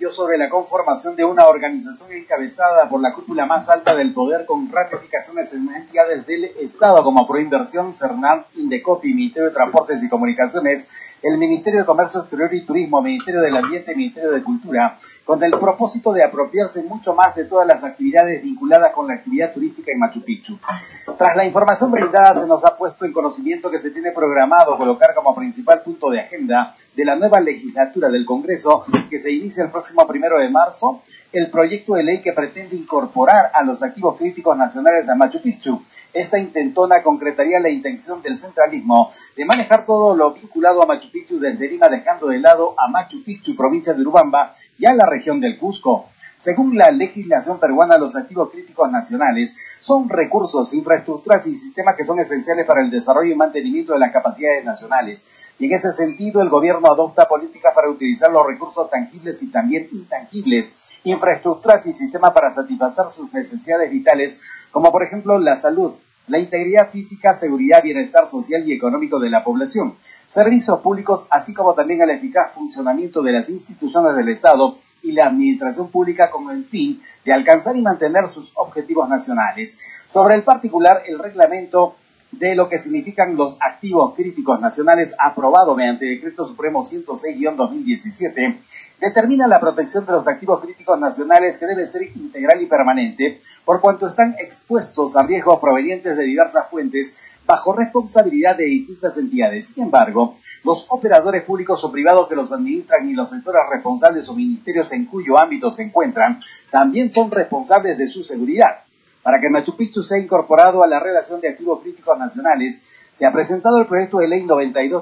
advirtió sobre la conformación de una organización encabezada por la cúpula más alta del poder con ramificaciones en entidades del Estado como Proinversión, CERNAM, Indecopi, Ministerio de Transportes y Comunicaciones, el Ministerio de Comercio Exterior y Turismo, Ministerio del Ambiente y Ministerio de Cultura, con el propósito de apropiarse mucho más de todas las actividades vinculadas con la actividad turística en Machu Picchu. Tras la información brindada, se nos ha puesto en conocimiento que se tiene programado colocar como principal punto de agenda de la nueva legislatura del Congreso, que se inicia el próximo 1 de marzo, el proyecto de ley que pretende incorporar a los activos críticos nacionales a Machu Picchu. Esta intentona concretaría la intención del centralismo de manejar todo lo vinculado a Machu Picchu desde Lima, dejando de lado a Machu Picchu, provincia de Urubamba, y a la región del Cusco. Según la legislación peruana, los activos críticos nacionales son recursos, infraestructuras y sistemas que son esenciales para el desarrollo y mantenimiento de las capacidades nacionales. Y en ese sentido, el gobierno adopta políticas para utilizar los recursos tangibles y también intangibles, infraestructuras y sistemas para satisfacer sus necesidades vitales, como por ejemplo la salud, la integridad física, seguridad, bienestar social y económico de la población, servicios públicos, así como también el eficaz funcionamiento de las instituciones del Estado y la administración pública con el fin de alcanzar y mantener sus objetivos nacionales. Sobre el particular, el reglamento de lo que significan los activos críticos nacionales aprobado mediante Decreto Supremo 106-2017 determina la protección de los activos críticos nacionales, que debe ser integral y permanente, por cuanto están expuestos a riesgos provenientes de diversas fuentes bajo responsabilidad de distintas entidades. Sin embargo, los operadores públicos o privados que los administran y los sectores responsables o ministerios en cuyo ámbito se encuentran también son responsables de su seguridad. Para que Machu Picchu sea incorporado a la relación de activos críticos nacionales, se ha presentado el proyecto de ley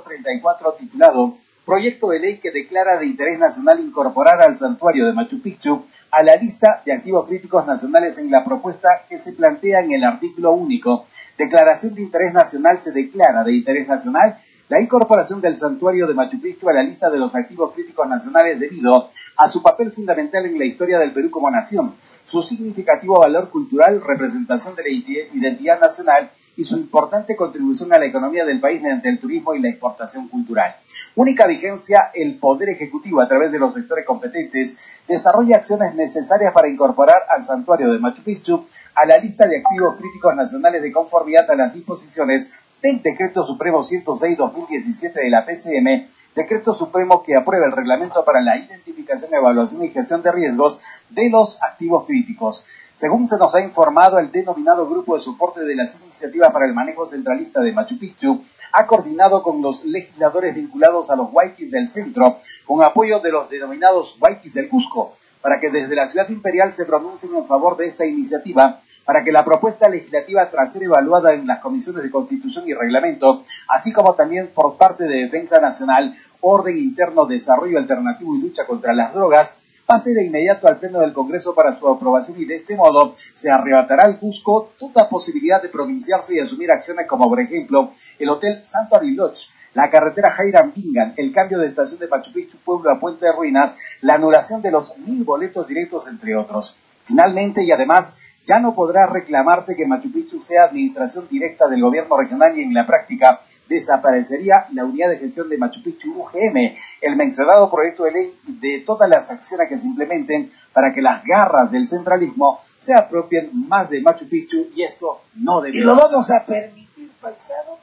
9234 titulado Proyecto de ley que declara de interés nacional incorporar al santuario de Machu Picchu a la lista de activos críticos nacionales en la propuesta que se plantea en el artículo único. Declaración de interés nacional: se declara de interés nacional la incorporación del santuario de Machu Picchu a la lista de los activos críticos nacionales debido a su papel fundamental en la historia del Perú como nación, su significativo valor cultural, representación de la identidad nacional y su importante contribución a la economía del país mediante el turismo y la exportación cultural. Única vigencia: el Poder Ejecutivo, a través de los sectores competentes, desarrolla acciones necesarias para incorporar al santuario de Machu Picchu a la lista de activos críticos nacionales de conformidad a las disposiciones del Decreto Supremo 106-2017 de la PCM, Decreto Supremo que aprueba el reglamento para la identificación, evaluación y gestión de riesgos de los activos críticos. Según se nos ha informado, el denominado Grupo de Soporte de las Iniciativas para el Manejo Centralista de Machu Picchu ha coordinado con los legisladores vinculados a los huayquis del centro, con apoyo de los denominados huayquis del Cusco, para que desde la ciudad imperial se pronuncien en favor de esta iniciativa, para que la propuesta legislativa, tras ser evaluada en las comisiones de Constitución y Reglamento, así como también por parte de Defensa Nacional, Orden Interno, Desarrollo Alternativo y Lucha contra las Drogas, pase de inmediato al Pleno del Congreso para su aprobación, y de este modo se arrebatará al Cusco toda posibilidad de pronunciarse y asumir acciones como, por ejemplo, el Hotel Sanctuary Lodge, la carretera Jairam-Bingan, el cambio de estación de Machu Picchu Pueblo a Puente de Ruinas, la anulación de los 1000 boletos directos, entre otros. Finalmente, y además, ya no podrá reclamarse que Machu Picchu sea administración directa del gobierno regional, y en la práctica desaparecería la unidad de gestión de Machu Picchu, UGM, el mencionado proyecto de ley, de todas las acciones que se implementen para que las garras del centralismo se apropien más de Machu Picchu, y esto no debe. ¿Y lo vamos a permitir, paisano?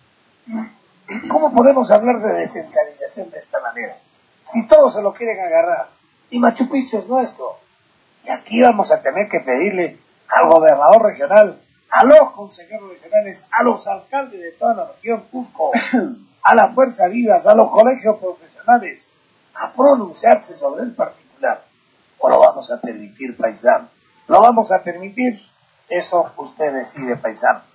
¿Cómo podemos hablar de descentralización de esta manera? Si todos se lo quieren agarrar, y Machu Picchu es nuestro, y aquí vamos a tener que pedirle al gobernador regional, a los consejeros regionales, a los alcaldes de toda la región Cusco, a la Fuerza Vivas, a los colegios profesionales, a pronunciarse sobre el particular. ¿O lo vamos a permitir, paisano? ¿Lo vamos a permitir? Eso usted decide, paisano.